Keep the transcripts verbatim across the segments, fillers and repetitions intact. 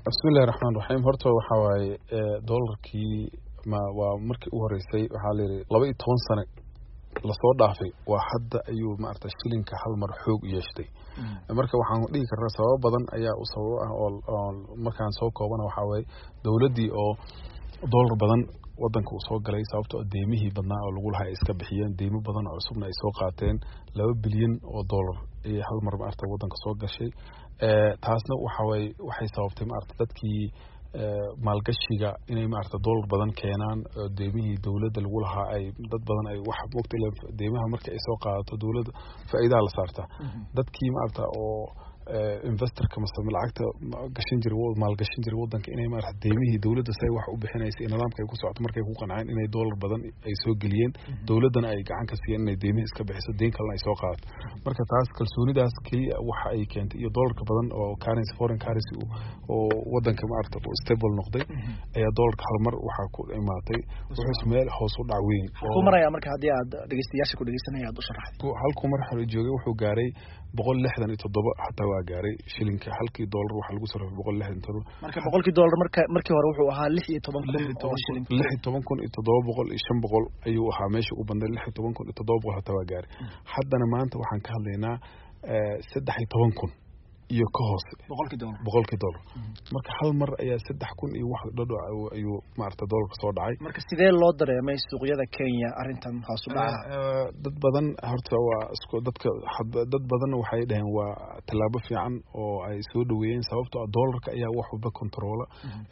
bismillaahir rahmaanir rahiim horta waxa waaye dollarkii ma waa markii u horeysay waxa la yiri laba iyo toban sano la soo dhaafay waa hadda ayuu maarta shilinka hal mar xoog u yeeshtay marka waxaan dhihi karnaa sabab badan ayaa u sabab ah oo markaan soo koobana waxa waaye dawladii oo dollar badan wadanka uu soo galay sababtoo ah deemihii badnaa oo lagu lahaa iska bixiyeen deemo badan oo cusubna ay soo qaateen laba bilyan oo dollar ee hal mar maarta wadanka soo gashay ee taasna waxa way waxay sababtay maarta dadkii maalgashiga inay maarta dollar badan keenaan deemihii dawladda lagu lahaa ay dad badan ay wax waqti deemaha markay ay soo qaadato dawladda faa'iido la saarta dadkii maarta oo investor kama soo lacagta gashin jiray oo maal gashin jiray wadanka inay maarta deemihii dawladda say wax u bixinayso nidaamka ay ku socoto markay ku qanceen inay dollar badan ay soo galiyeen dawladana ay gacan ka siiyeen inay deemihi iska bixiso deen kale ay soo qaadato marka taas kalsoonidaas kaliya waxa ay keentay iyo dollarka badan oo currency foreign currency oo wadanka maarta oo stable noqday ayaa dollarka hal mar waxa ku imaatay wuxuu meel hoos u dhac weyn oo maraya marka hadii aad dhageystayaasha ku dhageysanaya aad u sharaxday halku mar xal joogay wuxuu gaaray boqol lixdan iyo toddoba hatta waa gaaray shilinka halkii dollar waxa lagu sarrifay boqol lixdan iyo toddoba marka boqolkii dollar marka markii hore wuxuu ahaa lix iyo toban kun oo shilin lix iyo toban kun iyo toddoba boqol iyo shan boqol ayuu ahaa meesha u banday lix iyo toban kun iyo toddoba boqol hatta waa gaaray haddana maanta waxaan ka hadlaynaa saddex iyo toban kun iyo ka hoose boqolkii dollar boqolkii dollar marka hal mar ayaa saddex kun iyo wax dhadho ayuu maarta dollarka soo dhacay marka sidee loo dareemay suuqyada Kenya arintan hoos u dhaca dad badan horta waa isku dadka dad badan waxay dhaheen waa talaabo fiican oo ay soo dhaweeyeen sababtoo ah dollarka ayaa wax walba controla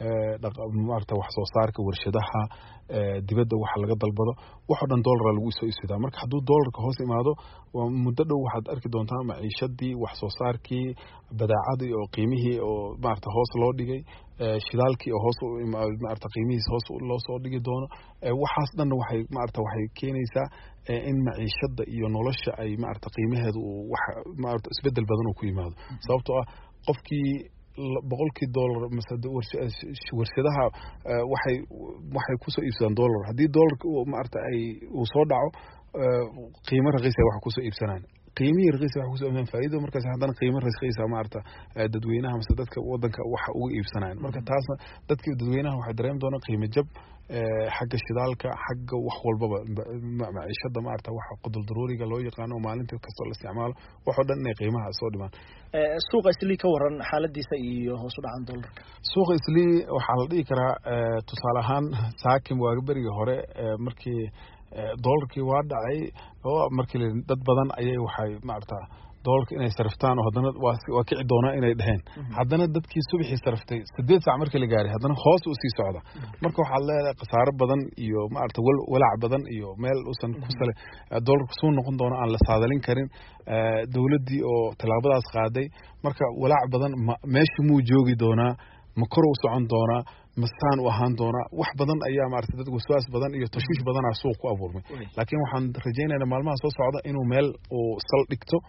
ee maarta wax soo saarka warshadaha dibadda wax laga dalbado wax oo dhan dollar lagu soo iibsadaa marka haduu dollarka hoos imaado muddo dhow waxaad arki doontaa maciishadii wax soo saarkii badaacadii oo qiimihii oo maarta hoos loo dhigay shidaalkii oo hoos maarta qiimihiisa hoos loo soo dhigi doono waxaas dhan waxay maarta waxay keenaysaa in maciishada iyo nolosha ay maarta qiimaheedu wax maarta isbedel badan oo ku yimaado sababtoo ah qofkii boqolkii dollar masada warshadaha waxay waxay ku soo iibsadaan dollar hadii dollarka maarta ay uu soo dhaco qiimo raqiis ah wax ku soo iibsanaan qiimihii raqiis wax ku soo iibsan faa'iido markaas haddana qiimo raqiis ah maarta dadweynaha mise dadka wadanka waxa ugu iibsanayaan marka taasna dadkii dadweynaha waxay dareem doonaan qiimo jab xagga shidaalka xagga wax walbaba maciishada maarta waxa qodol daruuriga loo yaqaano maalintii kasta la isticmaalo wax oo dhan inay qiimaha soo dhimaan suuqa islii ka waran xaaladiisa iyo hoos u dhacan dollarka suuqa islii waxa la dhigi karaa tusaale ahaan saakim waa bariga hore markii dollarkii waa dhacay oo markii dad badan ayay waxay maarta dollarka inay sarftaan oo hadana waa kici doonaa inay dhaheen hadana dadkii subaxii sarftay sideed saac markii la gaaray hadana hoos u sii socda marka waxa leedahay qasaaro badan iyo maarta walaac badan iyo meel uusan ku sale dollarku soo noqon doona aan la saadalin karin dawladii oo talaabadaas qaaday marka walaac badan meesha muu joogi doonaa ma kor u socon doonaa masaan u ahaan doona wax badan ayaa maartay dad waswaas badan iyo tashwiish badan ah suuq ku abuurmay laakiin waxaan rajaynaynaa maalmaha soo socda inuu meel oo sal dhigto